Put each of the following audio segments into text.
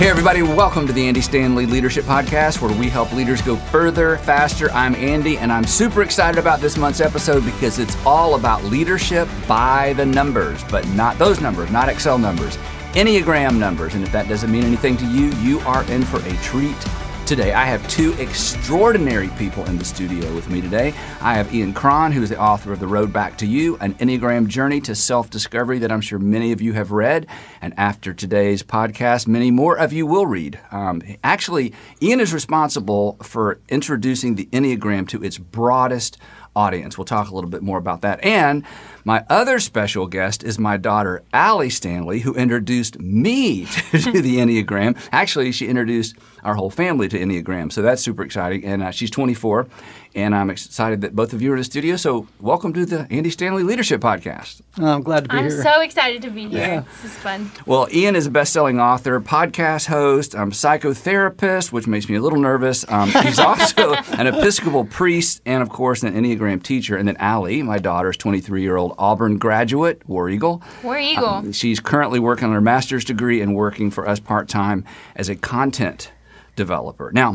Hey everybody, welcome to the Andy Stanley Leadership Podcast, where we help leaders go further, faster. I'm Andy, and I'm super excited about this month's episode because it's all about leadership by the numbers, but not those numbers, not Excel numbers, Enneagram numbers. And if that doesn't mean anything to you, you are in for a treat today. I have two extraordinary people in the studio with me today. I have Ian Cron, who is the author of The Road Back to You, an Enneagram journey to self-discovery that I'm sure many of you have read. And after today's podcast, many more of you will read. Actually, Ian is responsible for introducing the Enneagram to its broadest audience. We'll talk a little bit more about that. And my other special guest is my daughter, Allie Stanley, who introduced me to the Enneagram. Actually, she introduced our whole family to Enneagram, so that's super exciting. And she's 24, and I'm excited that both of you are in the studio. So welcome to the Andy Stanley Leadership Podcast. I'm glad to be here. I'm so excited to be here. Yeah. This is fun. Well, Ian is a best-selling author, podcast host, psychotherapist, which makes me a little nervous. He's also an Episcopal priest and, of course, an Enneagram teacher. And then Allie, my daughter, is 23-year-old Auburn graduate, War Eagle. War Eagle. She's currently working on her master's degree and working for us part-time as a content developer. Now,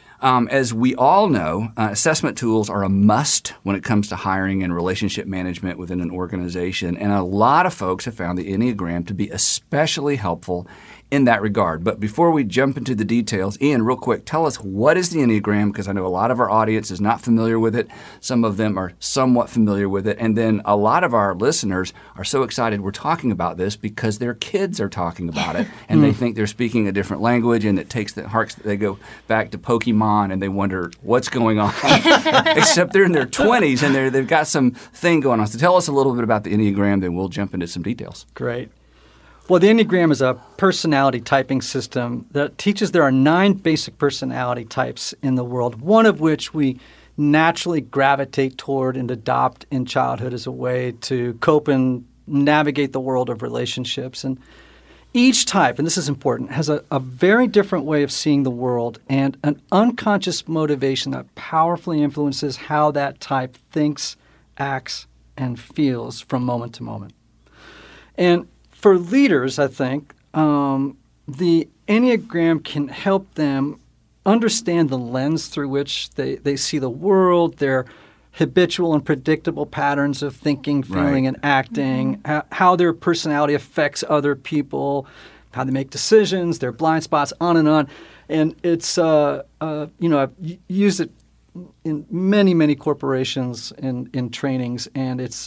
as we all know, assessment tools are a must when it comes to hiring and relationship management within an organization, and a lot of folks have found the Enneagram to be especially helpful in that regard. But before we jump into the details, Ian, real quick, tell us what is the Enneagram, because I know a lot of our audience is not familiar with it. Some of them are somewhat familiar with it. And then a lot of our listeners are so excited we're talking about this because their kids are talking about it, and they think they're speaking a different language, and it takes the hearts, they go back to Pokemon, and they wonder what's going on. Except they're in their 20s, and they've got some thing going on. So tell us a little bit about the Enneagram, then we'll jump into some details. Great. Well, the Enneagram is a personality typing system that teaches there are 9 basic personality types in the world, one of which we naturally gravitate toward and adopt in childhood as a way to cope and navigate the world of relationships. And each type, and this is important, has a very different way of seeing the world and an unconscious motivation that powerfully influences how that type thinks, acts, and feels from moment to moment. And for leaders, I think, the Enneagram can help them understand the lens through which they see the world, their habitual and predictable patterns of thinking, feeling, and acting, how their personality affects other people, how they make decisions, their blind spots, on and on. And it's, I've used it in many corporations in trainings, and it's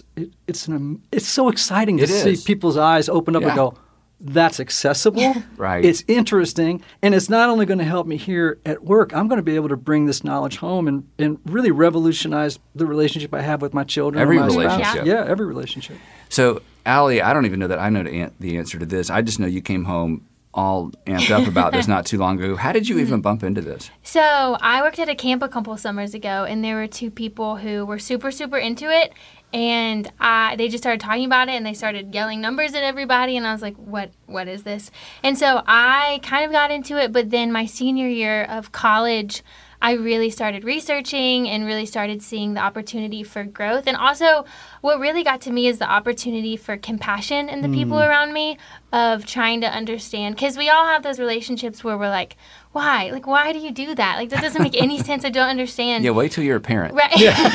so exciting to see people's eyes open up and go, that's accessible, Right. It's interesting, and it's not only going to help me here at work, I'm going to be able to bring this knowledge home and really revolutionize the relationship I have with my children. Every and my relationship. spouse. Yeah, every relationship. So, Allie, I don't even know that I know the answer to this. I just know you came home all amped up about this not too long ago. How did you even bump into this? So I worked at a camp a couple summers ago, and there were 2 people who were super into it, and they just started talking about it, and they started yelling numbers at everybody, and I was like, what is this? And so I kind of got into it, but then my senior year of college, I really started researching and really started seeing the opportunity for growth. And also, what really got to me is the opportunity for compassion in the people around me, of trying to understand. Because we all have those relationships where we're like, why? Like, why do you do that? Like, that doesn't make any sense. I don't understand. Yeah, wait till you're a parent. Right.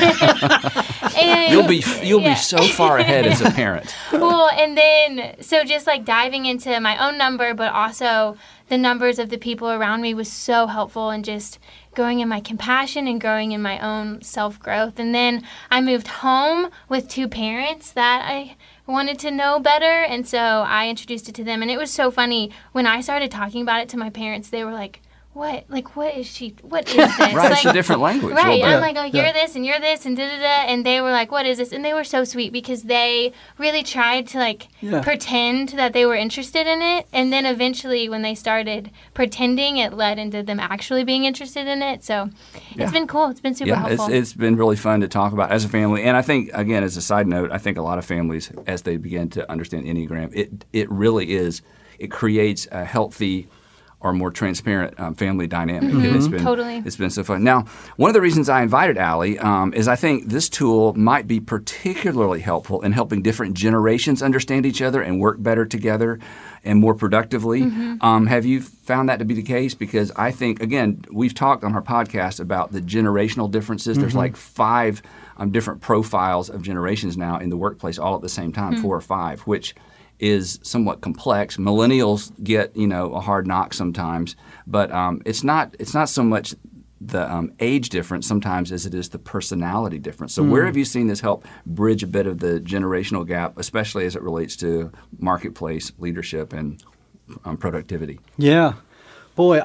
And, You'll be so far ahead as a parent. Well, and then, so just like diving into my own number, but also the numbers of the people around me was so helpful, and just growing in my compassion and growing in my own self-growth. And then I moved home with 2 parents that I wanted to know better, and so I introduced it to them. And it was so funny when I started talking about it to my parents. They were like, what? Like, what is this? Right, like, it's a different language. Right, I'm Well, like, oh, you're this and you're this and da-da-da, and they were like, what is this? And they were so sweet because they really tried to, pretend that they were interested in it, and then eventually when they started pretending, it led into them actually being interested in it, so it's been cool. It's been super helpful. It's been really fun to talk about as a family, and I think, again, as a side note, I think a lot of families, as they begin to understand Enneagram, it really is, it creates a healthy or more transparent family dynamic. Totally. It's been so fun. Now, one of the reasons I invited Allie is I think this tool might be particularly helpful in helping different generations understand each other and work better together and more productively. Have you found that to be the case? Because I think, again, we've talked on our podcast about the generational differences. There's like 5 different profiles of generations now in the workplace all at the same time, 4 or 5, which is somewhat complex. Millennials get, a hard knock sometimes, but it's not so much the age difference sometimes as it is the personality difference. So where have you seen this help bridge a bit of the generational gap, especially as it relates to marketplace leadership and productivity? Yeah. Boy,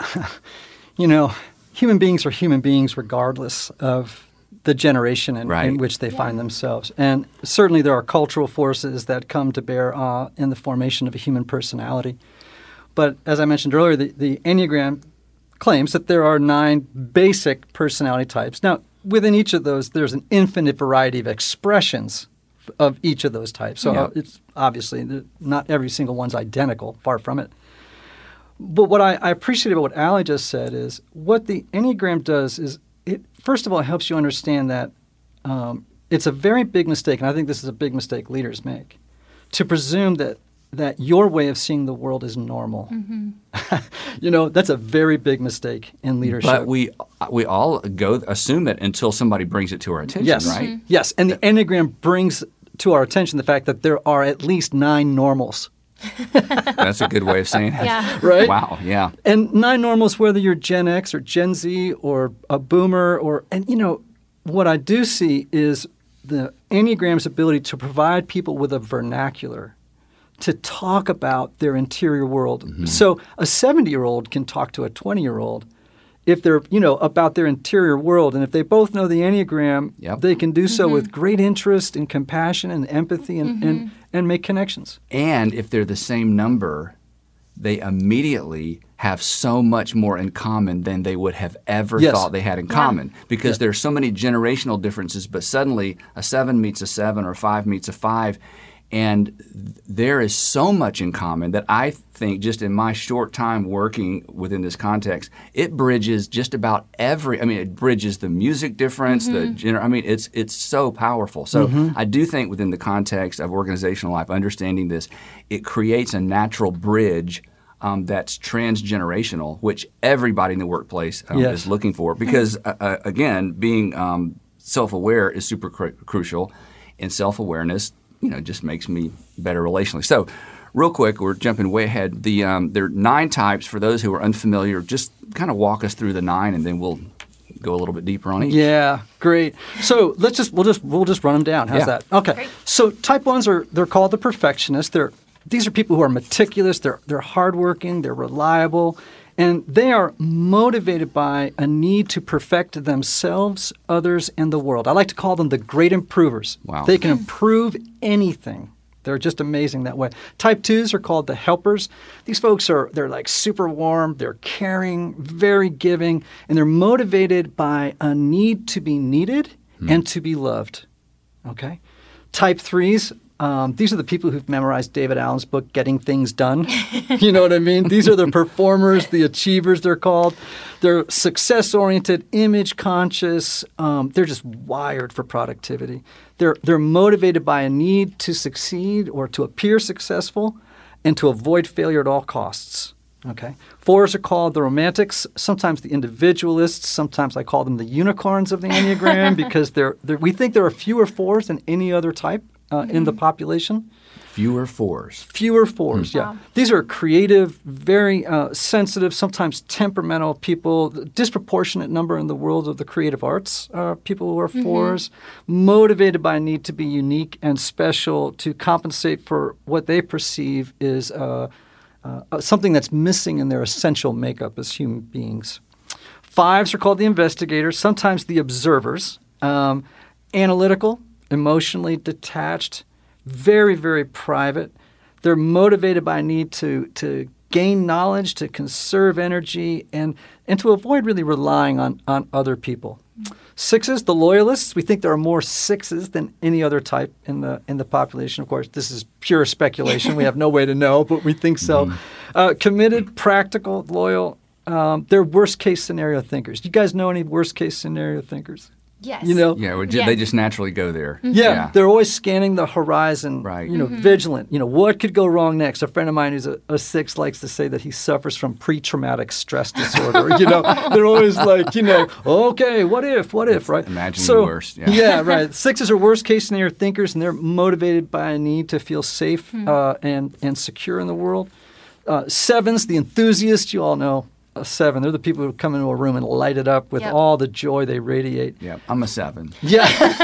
human beings are human beings regardless of the generation in which they find themselves. And certainly there are cultural forces that come to bear in the formation of a human personality. But as I mentioned earlier, the Enneagram claims that there are 9 basic personality types. Now, within each of those, there's an infinite variety of expressions of each of those types. So it's obviously not every single one's identical, far from it. But what I appreciate about what Allie just said is what the Enneagram does is it, first of all, helps you understand that it's a very big mistake, and I think this is a big mistake leaders make, to presume that your way of seeing the world is normal. That's a very big mistake in leadership. But we all assume it until somebody brings it to our attention, right? Yes, and the Enneagram brings to our attention the fact that there are at least 9 normals. That's a good way of saying it. Yeah. Right? Wow, yeah. And 9 normals, whether you're Gen X or Gen Z or a boomer what I do see is the Enneagram's ability to provide people with a vernacular to talk about their interior world. So a 70-year-old can talk to a 20-year-old if they're, about their interior world. And if they both know the Enneagram, they can do so with great interest and compassion and empathy and make connections. And if they're the same number, they immediately have so much more in common than they would have ever thought they had in common. Because there's so many generational differences, but suddenly a 7 meets a 7 or 5 meets a 5. And there is so much in common that I think just in my short time working within this context, it bridges just about it bridges the music difference, it's so powerful. So I do think within the context of organizational life, understanding this, it creates a natural bridge that's transgenerational, which everybody in the workplace is looking for. Because, again, being self-aware is super crucial, and self-awareness just makes me better relationally. So real quick, we're jumping way ahead. There are 9 types. For those who are unfamiliar, just kind of walk us through the 9, and then we'll go a little bit deeper on each. Yeah, great. So we'll just run them down. How's that? Okay. Great. So type 1s they're called the perfectionists. These are people who are meticulous. They're hardworking. They're reliable. And they are motivated by a need to perfect themselves, others, and the world. I like to call them the great improvers. Wow. They can improve anything. They're just amazing that way. Type 2s are called the helpers. These folks they're like super warm, they're caring, very giving, and they're motivated by a need to be needed and to be loved. Okay? Type 3s, these are the people who've memorized David Allen's book, Getting Things Done. You know what I mean? These are the performers, the achievers, they're called. They're success-oriented, image-conscious. They're just wired for productivity. They're motivated by a need to succeed or to appear successful and to avoid failure at all costs. Okay. 4s are called the romantics, sometimes the individualists. Sometimes I call them the unicorns of the Enneagram because we think there are fewer 4s than any other type in the population. Fewer 4s. Fewer 4s, yeah. Wow. These are creative, very sensitive, sometimes temperamental people. The disproportionate number in the world of the creative arts are people who are 4s, motivated by a need to be unique and special to compensate for what they perceive is something that's missing in their essential makeup as human beings. 5s are called the investigators, sometimes the observers, analytical, emotionally detached, very, very private. They're motivated by a need to gain knowledge, to conserve energy, and to avoid really relying on other people. 6s, the loyalists. We think there are more 6s than any other type in the population. Of course, this is pure speculation. We have no way to know, but we think so. Committed, practical, loyal. They're worst-case scenario thinkers. Do you guys know any worst-case scenario thinkers? Yes. You know? Yeah, Yes. they just naturally go there. Yeah, they're always scanning the horizon, Right. vigilant. What could go wrong next? A friend of mine who's a 6 likes to say that he suffers from pre-traumatic stress disorder. They're always like, okay, what if, right? Imagine the worst. Yeah. Yeah, right. 6s are worst-case scenario thinkers, and they're motivated by a need to feel safe and secure in the world. 7s, the enthusiasts, you all know. A 7. They're the people who come into a room and light it up with all the joy they radiate. Yeah, I'm a 7. Yeah.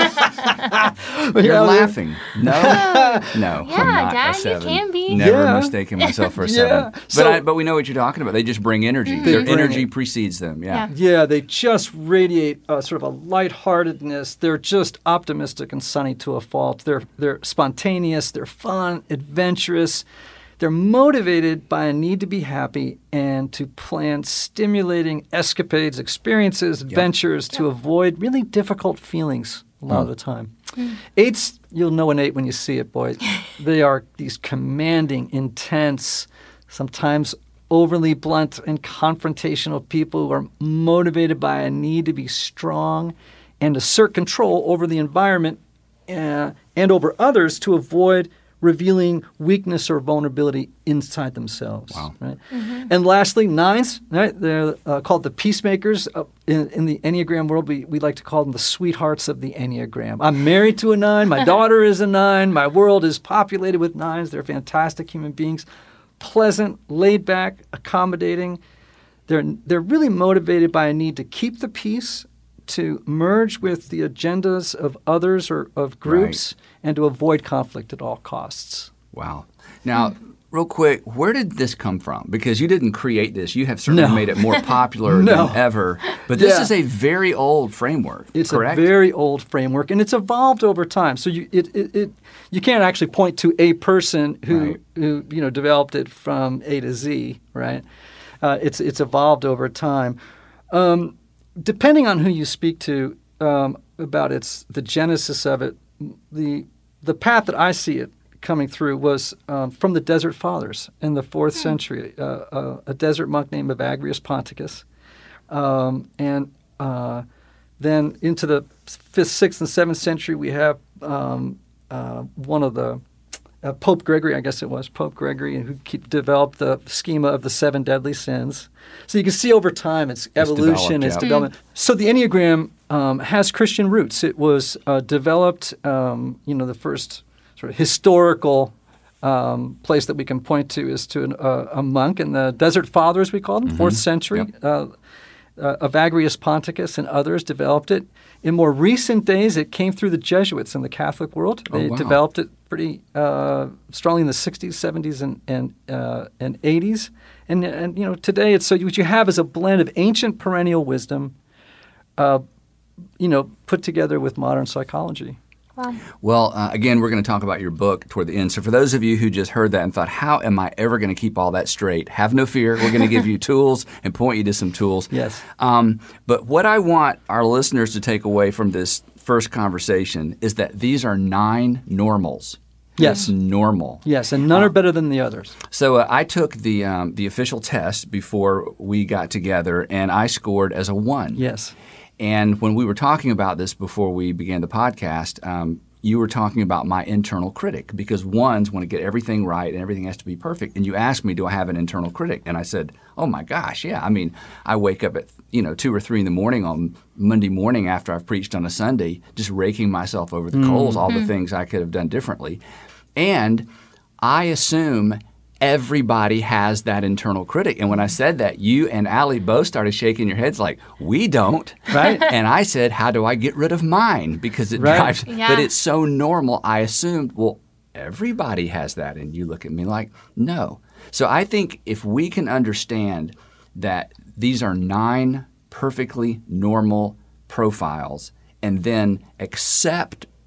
You're laughing. No, Yeah, I'm not Dad, a 7. you can be. Never Yeah. mistaken myself for a 7. Yeah. But we know what you're talking about. They just bring energy. Their bring energy it. precedes them. Yeah. Yeah, they just radiate sort of a lightheartedness. They're just optimistic and sunny to a fault. They're spontaneous. They're fun, adventurous. They're motivated by a need to be happy and to plan stimulating escapades, experiences, adventures to avoid really difficult feelings a lot of the time. 8s, you'll know an 8 when you see it, boy. They are these commanding, intense, sometimes overly blunt and confrontational people who are motivated by a need to be strong and assert control over the environment and over others to avoid revealing weakness or vulnerability inside themselves. Wow. Right? And lastly, 9s, right? They're called the peacemakers. In the Enneagram world, we like to call them the sweethearts of the Enneagram. I'm married to a 9. My daughter is a 9. My world is populated with 9s. They're fantastic human beings. Pleasant, laid back, accommodating. They're really motivated by a need to keep the peace, to merge with the agendas of others or of groups, and to avoid conflict at all costs. Wow. Now, real quick, where did this come from? Because you didn't create this. You have certainly made it more popular than ever. But this is a very old framework, It's correct? a very old framework, and it's evolved over time. So you can't actually point to a person who developed it from A to Z, right? It's evolved over time. Depending on who you speak to about the genesis of it, the path that I see it coming through was from the Desert Fathers in the 4th century, a desert monk named Evagrius Ponticus. And then into the 5th, 6th, and 7th century, we have one of the Pope Gregory, I guess it was, Pope Gregory, who developed the schema of the 7 deadly sins. So you can see over time its evolution, its development. So the Enneagram has Christian roots. It was developed, the first sort of historical place that we can point to is to a monk in the Desert Fathers, we call them, 4th century. Evagrius Ponticus and others developed it. In more recent days, it came through the Jesuits in the Catholic world. They developed it pretty strongly in the 60s, 70s, and 80s. And today, it's so what you have is a blend of ancient perennial wisdom, put together with modern psychology. Wow. Well, again, we're going to talk about your book toward the end. So for those of you who just heard that and thought, how am I ever going to keep all that straight? Have no fear. We're going to give you tools and point you to some tools. Yes. But what I want our listeners to take away from this first conversation is that these are 9 normals. Yes. It's normal. Yes, and none are better than the others. So I took the official test before we got together, and I scored as a 1. Yes. And when we were talking about this before we began the podcast, you were talking about my internal critic, because 1s want to get everything right and everything has to be perfect. And you asked me, do I have an internal critic? And I said, oh my gosh, yeah. I mean, I wake up at 2 or 3 in the morning on Monday morning after I've preached on a Sunday, just raking myself over the coals, all the things I could have done differently. And I assume everybody has that internal critic. And when I said that, you and Allie both started shaking your heads like, we don't. Right. And I said, how do I get rid of mine? Because it drives. Yeah. But it's so normal. I assumed, well, everybody has that. And you look at me like, no. So I think if we can understand that these are 9 perfectly normal profiles and then accept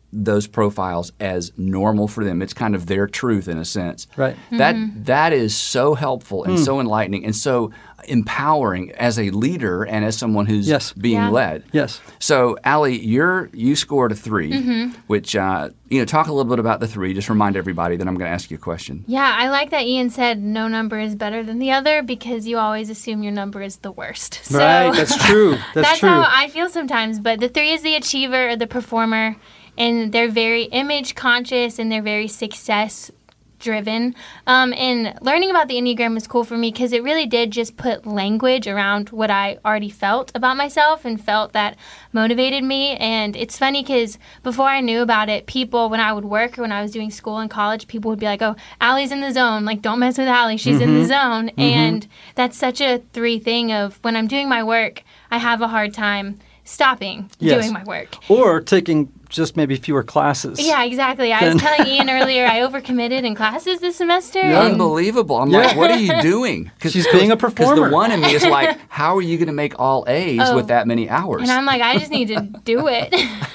those profiles as normal for them. It's kind of their truth in a sense. Right. That is so helpful and so enlightening and so empowering as a leader and as someone who's being led. Yes. So, Allie, you scored a 3, which talk a little bit about the 3. Just remind everybody that I'm going to ask you a question. Yeah, I like that Ian said no number is better than the other because you always assume your number is the worst. So right, that's true. That's true. how I feel sometimes. But the 3 is the achiever or the performer, and they're very image conscious and they're very success driven. And learning about the Enneagram was cool for me because it really did just put language around what I already felt about myself and felt that motivated me. And it's funny because before I knew about it, people, when I would work or when I was doing school in college, people would be like, oh, Allie's in the zone. Like, don't mess with Allie. She's in the zone. And that's such a 3 thing of when I'm doing my work, I have a hard time stopping doing my work. Or taking just maybe fewer classes. Yeah, exactly. I was telling Ian earlier, I overcommitted in classes this semester. Unbelievable. I'm like, what are you doing? She's being a performer. Because the one in me is like, how are you going to make all A's with that many hours? And I'm like, I just need to do it.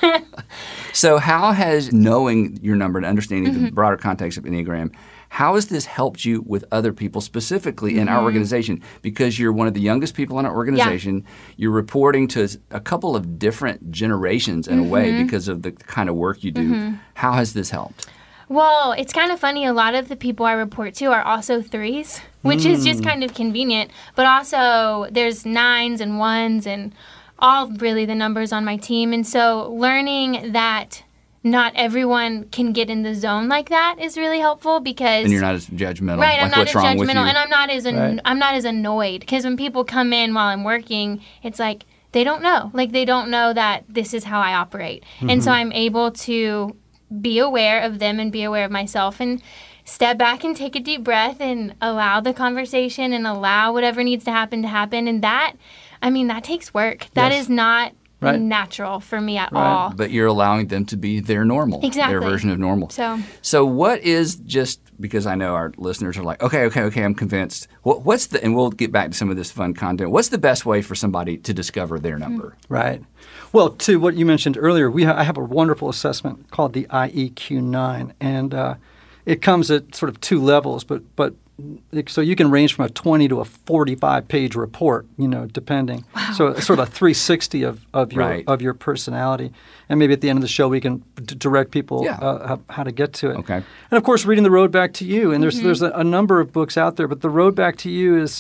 So how has knowing your number and understanding the broader context of Enneagram, how has this helped you with other people, specifically in our organization? Because you're one of the youngest people in our organization. You're reporting to a couple of different generations in a way because of the kind of work you do. How has this helped? Well, it's kind of funny. A lot of the people I report to are also 3s, which is just kind of convenient. But also there's 9s and 1s and all really the numbers on my team. And so learning that not everyone can get in the zone like that is really helpful because... And you're not as judgmental. Right, I'm like not what's as wrong with you. judgmental, and I'm not as annoyed. Because when people come in while I'm working, it's like they don't know. Like they don't know that this is how I operate. And so I'm able to be aware of them and be aware of myself and step back and take a deep breath and allow the conversation and allow whatever needs to happen. And that, I mean, that takes work. That is not... natural for me at all. But you're allowing them to be their normal, their version of normal. So what is, just because I know our listeners are like, okay, I'm convinced. What's the, and we'll get back to some of this fun content, what's the best way for somebody to discover their number? Right. Well, to what you mentioned earlier, I have a wonderful assessment called the IEQ-9, and it comes at sort of 2 levels, but so you can range from a 20 to a 45-page report, depending. Wow. So sort of a 360 of your personality. And maybe at the end of the show we can direct people how to get to it. Okay. And of course, reading The Road Back to You. And there's a number of books out there, but The Road Back to You is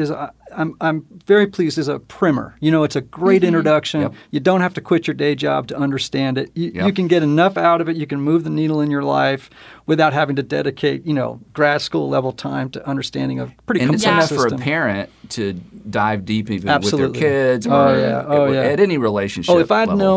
I'm very pleased is a primer. It's a great introduction. Yep. You don't have to quit your day job to understand it. You can get enough out of it. You can move the needle in your life without having to dedicate, grad school level time to understing a pretty complex system. And it's system. enough for a parent to dive deep even Absolutely. with their kids at any relationship. If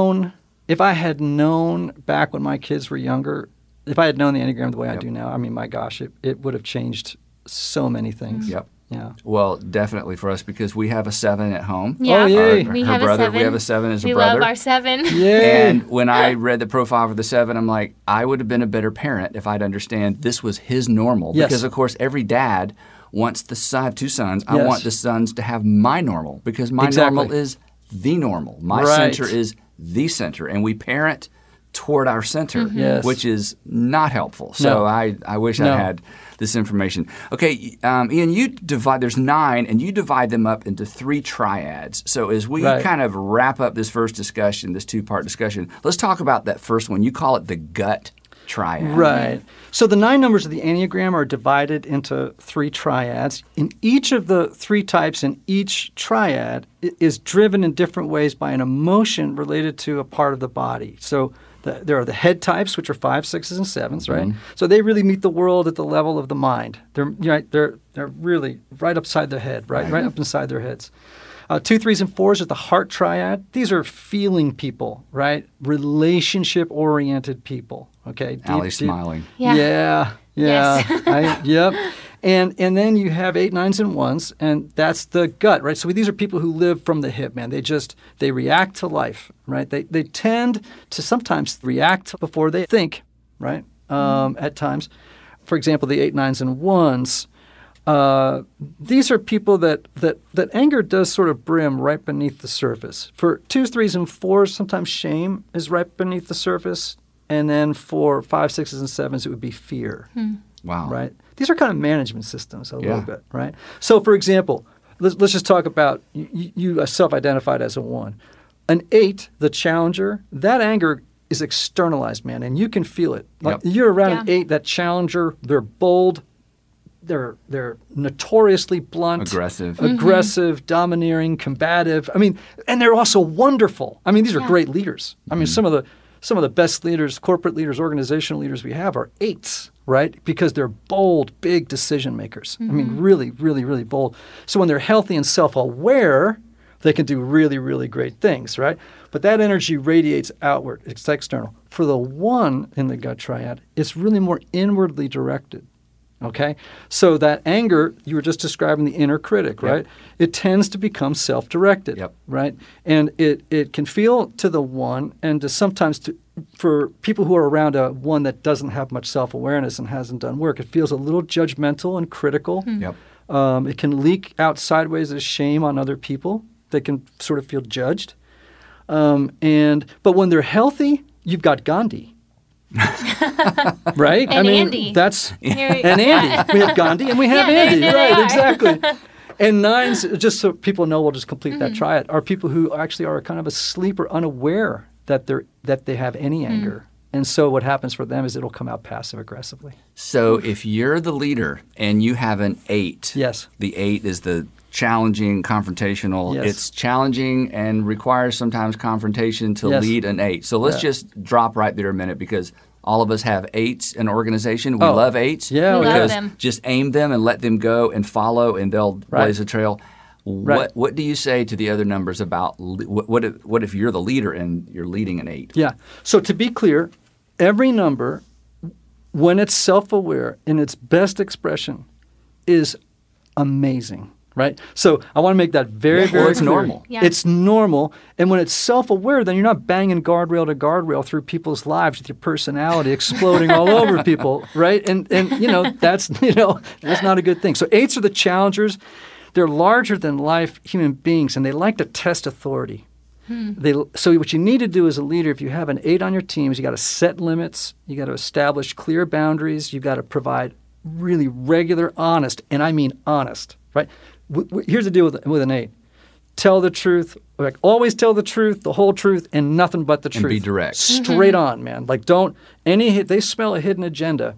I had known back when my kids were younger, if I had known the Enneagram the way I do now, I mean, my gosh, it would have changed so many things. Yep. Yeah. Well, definitely for us because we have a 7 at home. Yeah. Oh, yay. We her have brother, a 7. we have a 7 as a we brother. We love our 7. Yay. And when I read the profile for the 7, I'm like, I would have been a better parent if I'd understand this was his normal. Yes. Because, of course, every dad wants I have 2 sons. I want the sons to have my normal because my normal is the normal. My center is the center. And we parent toward our center, which is not helpful. So I wish I had this information. Okay, Ian, there's 9, and you divide them up into 3 triads. So as we kind of wrap up this first discussion, this 2-part discussion, let's talk about that first one. You call it the gut triad. Right. So the 9 numbers of the Enneagram are divided into 3 triads. In each of the 3 types in each triad is driven in different ways by an emotion related to a part of the body. So there are the head types, which are 5, 6s, and 7s, right? So they really meet the world at the level of the mind. They're really right upside their head, right up inside their heads. 2, 3s, and 4s are the heart triad. These are feeling people, right? Relationship-oriented people. Okay. Allie's smiling. Yeah. Yes. Yep. And then you have 8, 9s, and 1s, and that's the gut, right? So these are people who live from the hip, man. They react to life, right? They tend to sometimes react before they think, right? At times. For example, the 8, 9s, and 1s, these are people that anger does sort of brim right beneath the surface. For 2s, 3s, and 4s, sometimes shame is right beneath the surface. And then for 5, 6s, and 7s, it would be fear. Wow. Right? These are kind of management systems a Yeah. little bit, right? So, for example, let's just talk about you self-identified as a 1. An 8, the challenger, that anger is externalized, man, and you can feel it. Like you're around an 8, that challenger, they're bold, they're notoriously blunt, aggressive, domineering, combative. I mean, and they're also wonderful. I mean, these are great leaders. I mean, some of the best leaders, corporate leaders, organizational leaders we have are 8s, right? Because they're bold, big decision makers. I mean, really, really, really bold. So when they're healthy and self-aware, they can do really, really great things, right? But that energy radiates outward. It's external. For the 1 in the gut triad, it's really more inwardly directed. Okay? So that anger, you were just describing the inner critic, right? It tends to become self-directed, right? And it can feel to the 1 and to sometimes for people who are around a 1 that doesn't have much self-awareness and hasn't done work, it feels a little judgmental and critical. It can leak out sideways as shame on other people. They can sort of feel judged. But when they're healthy, you've got Gandhi. Right? And Andy. That's and Andy. We have Gandhi and we have Andy. Right, exactly. And 9s, just so people know, we'll just complete that triad, are people who actually are kind of asleep or unaware that they have any anger. And so what happens for them is it'll come out passive aggressively. So if you're the leader and you have an 8, the 8 is the challenging, confrontational. It's challenging and requires sometimes confrontation to lead an 8. So let's just drop right there a minute because all of us have 8s in organization. We love 8s. Yeah, we because love them. Just aim them and let them go and follow and they'll blaze a trail. What do you say to the other numbers about what if you're the leader and you're leading an 8? Yeah. So to be clear, every number, when it's self-aware in its best expression, is amazing. Right? So I want to make that very, very it's clear. normal. Yeah. It's normal. And when it's self-aware, then you're not banging guardrail to guardrail through people's lives with your personality exploding all over people, right? And that's not a good thing. So 8s are the challengers. They're larger than life human beings, and they like to test authority. So what you need to do as a leader, if you have an 8 on your team, is you got to set limits. You got to establish clear boundaries. You got to provide really regular, honest, and I mean honest, right? Here's the deal with an 8. Tell the truth. Like always tell the truth, the whole truth, and nothing but the truth. And be direct. Straight on, man. Like they smell a hidden agenda,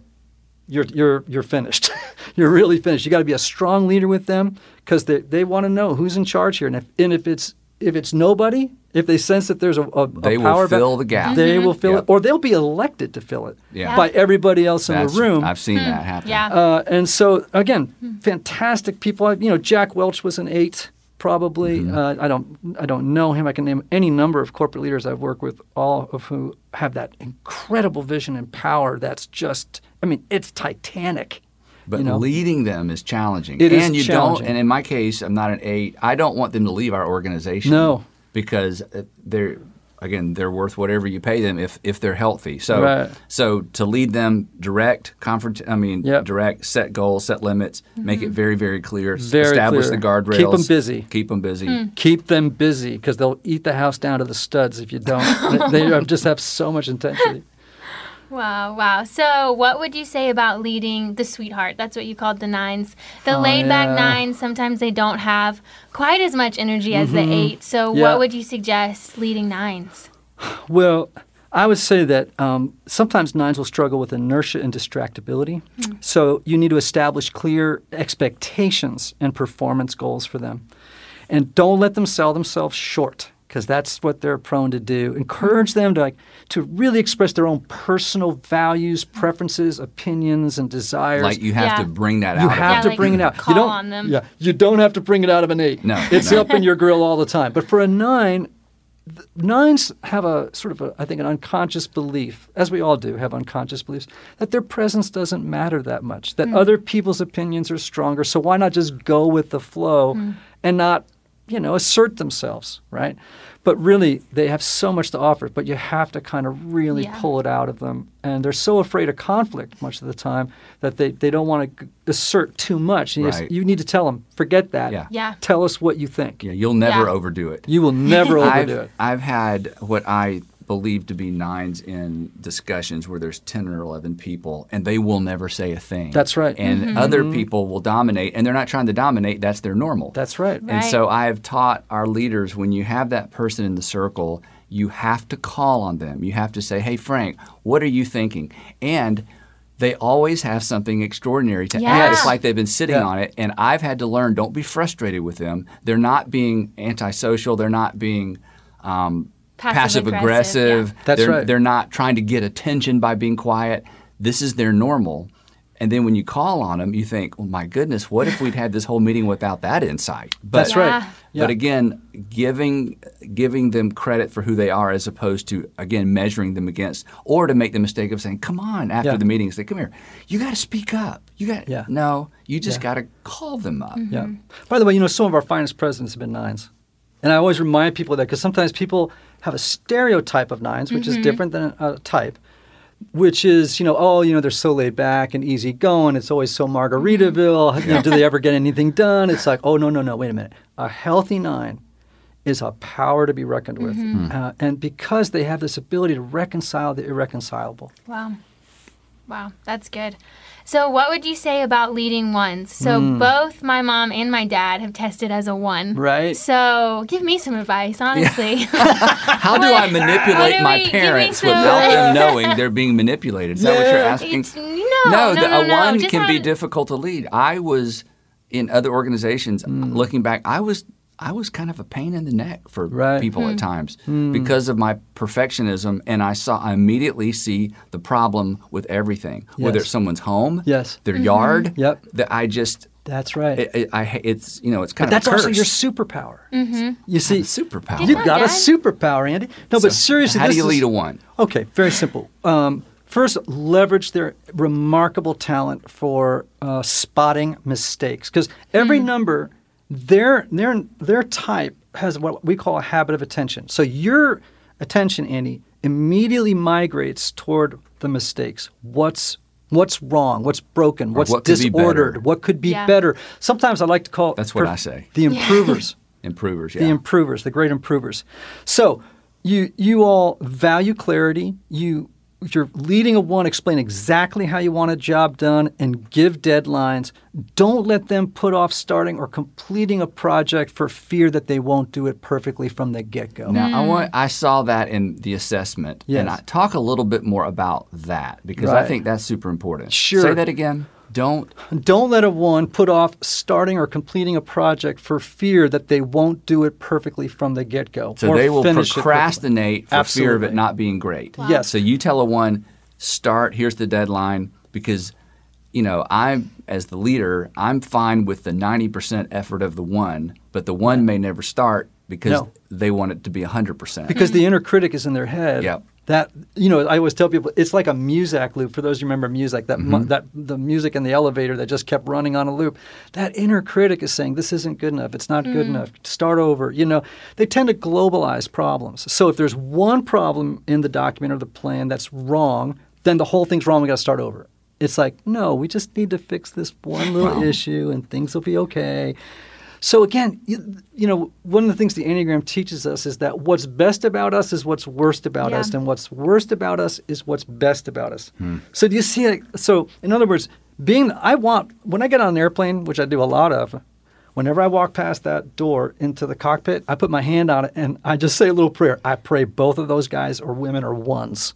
you're finished. You're really finished. You got to be a strong leader with them because they want to know who's in charge here. And if it's nobody, if they sense that there's a they power will fill the gap. They will fill it, or they'll be elected to fill it by everybody else in the room. I've seen that happen. Yeah. And so again, fantastic people. Jack Welch was an 8, probably. I don't know him. I can name any number of corporate leaders I've worked with, all of who have that incredible vision and power. That's just, it's titanic. But leading them is challenging. It is and you challenging. don't. And in my case, I'm not an 8. I don't want them to leave our organization. No. Because they're worth whatever you pay them if they're healthy. So so to lead them direct, direct, set goals, set limits, make it very, very clear, establish the guardrails. Keep them busy. Keep them busy. Keep them busy because they'll eat the house down to the studs if you don't. they just have so much intensity. Wow. So what would you say about leading the sweetheart? That's what you called the 9s. The laid-back 9s, sometimes they don't have quite as much energy as the 8. So what would you suggest leading 9s? Well, I would say that sometimes 9s will struggle with inertia and distractibility. So you need to establish clear expectations and performance goals for them. And don't let them sell themselves short, because that's what they're prone to do. Encourage them to really express their own personal values, preferences, opinions, and desires. Like you have to bring that out. You have to bring it out. Call on them. Yeah, you don't have to bring it out of an 8. No, it's up in your grill all the time. But for a 9, 9s have a sort of I think an unconscious belief, as we all do have unconscious beliefs, that their presence doesn't matter that much, that other people's opinions are stronger. So why not just go with the flow and not assert themselves, right? But really, they have so much to offer, but you have to kind of really pull it out of them. And they're so afraid of conflict much of the time that they don't want to assert too much. You need to tell them, forget that. Yeah. Tell us what you think. Yeah, you'll never overdo it. You will never overdo it. I've had what I believed to be 9s in discussions where there's 10 or 11 people, and they will never say a thing. That's right. And other people will dominate, and they're not trying to dominate. That's their normal. That's right. And so I have taught our leaders, when you have that person in the circle, you have to call on them. You have to say, hey, Frank, what are you thinking? And they always have something extraordinary to add. It's like they've been sitting on it. And I've had to learn, don't be frustrated with them. They're not being antisocial. They're not being passive aggressive. Yeah. That's right. They're not trying to get attention by being quiet. This is their normal. And then when you call on them, you think, oh, my goodness, what if we'd had this whole meeting without that insight? But, That's right. Yeah. But again, giving them credit for who they are as opposed to, again, measuring them against, or to make the mistake of saying, come on, after the meeting, say, come here, you got to speak up. No, you just got to call them up. Yeah. By the way, some of our finest presidents have been 9s. And I always remind people of that because sometimes people have a stereotype of 9s, which is different than a type. Which is, they're so laid back and easy going. It's always so Margaritaville. Do they ever get anything done? It's like, oh, no, wait a minute. A healthy 9 is a power to be reckoned with. And because they have this ability to reconcile the irreconcilable. Wow, that's good. So what would you say about leading 1s? So both my mom and my dad have tested as a 1. Right. So give me some advice, honestly. How do I manipulate my parents without them knowing they're being manipulated? Is that what you're asking? No, a 1 can be difficult to lead. I was in other organizations, looking back, I was kind of a pain in the neck for people at times because of my perfectionism, and I immediately see the problem with everything, whether it's someone's home, their yard. That I just. That's right. It's kind of. But that's also your superpower. You see, superpower. You've got a superpower, Andy. No, but seriously, how do you lead a 1? Okay, very simple. First, leverage their remarkable talent for spotting mistakes, because every number. Their type has what we call a habit of attention. So your attention, Andy, immediately migrates toward the mistakes. What's wrong? What's broken? What's disordered? What could be better? Sometimes I like to call that's what I say. The improvers. Improvers, The improvers, the great improvers. So you all value clarity. If you're leading a 1, explain exactly how you want a job done and give deadlines. Don't let them put off starting or completing a project for fear that they won't do it perfectly from the get-go. Now, I saw that in the assessment, and I talk a little bit more about that because I think that's super important. Sure. Say that again. Don't let a 1 put off starting or completing a project for fear that they won't do it perfectly from the get-go. So they will procrastinate for fear of it not being great. Wow. Yes. So you tell a 1, start, here's the deadline, because I'm, as the leader, I'm fine with the 90% effort of the 1, but the 1 may never start because they want it to be 100%. Because the inner critic is in their head. Yep. That, I always tell people, it's like a Muzak loop. For those who remember Muzak, that the music in the elevator that just kept running on a loop. That inner critic is saying, this isn't good enough. It's not good enough. Start over. They tend to globalize problems. So if there's one problem in the document or the plan that's wrong, then the whole thing's wrong. We got to start over. It's like, no, we just need to fix this one little issue and things will be okay. So again, one of the things the Enneagram teaches us is that what's best about us is what's worst about us, and what's worst about us is what's best about us. So do you see it? So in other words, when I get on an airplane, which I do a lot of, whenever I walk past that door into the cockpit, I put my hand on it and I just say a little prayer. I pray both of those guys or women are 1s.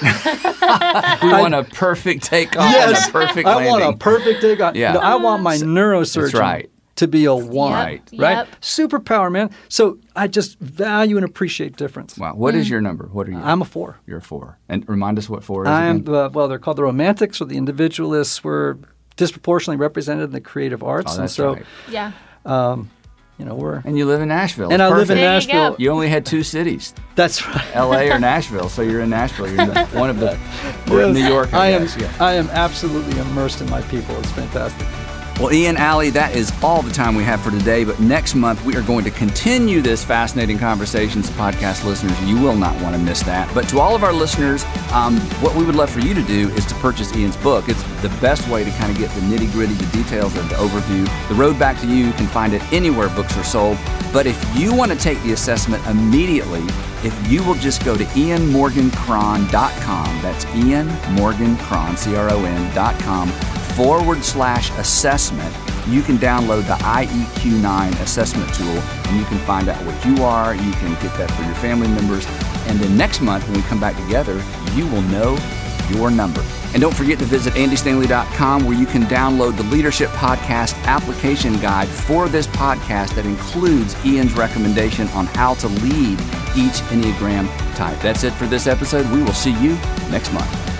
We want a perfect takeoff and a perfect landing. I want a perfect takeoff. Yeah. I want my neurosurgeon to be a 1, right? Superpower, man. So I just value and appreciate difference. Wow. What is your number? What are you? I'm a 4. You're a 4. And remind us what 4 is again. They're called the romantics or the individualists. We're disproportionately represented in the creative arts. Oh, that's right. Yeah. And you live in Nashville. And I live in Nashville. You only had 2 cities. That's right. L.A. or Nashville. So you're in Nashville. You're one of the. Or New York. I am absolutely immersed in my people. It's fantastic. Well, Ian, Allie, that is all the time we have for today. But next month, we are going to continue this fascinating conversation. So podcast listeners, you will not want to miss that. But to all of our listeners, what we would love for you to do is to purchase Ian's book. It's the best way to kind of get the nitty-gritty, the details of the overview. The Road Back to You can find it anywhere books are sold. But if you want to take the assessment immediately, if you will just go to ianmorgancron.com, that's ianmorgancron, CRON.com/assessment, you can download the IEQ9 assessment tool, and you can find out what you are. You can get that for your family members. And then next month, when we come back together, you will know your number. And don't forget to visit andystanley.com, where you can download the Leadership Podcast application guide for this podcast that includes Ian's recommendation on how to lead each Enneagram type. That's it for this episode. We will see you next month.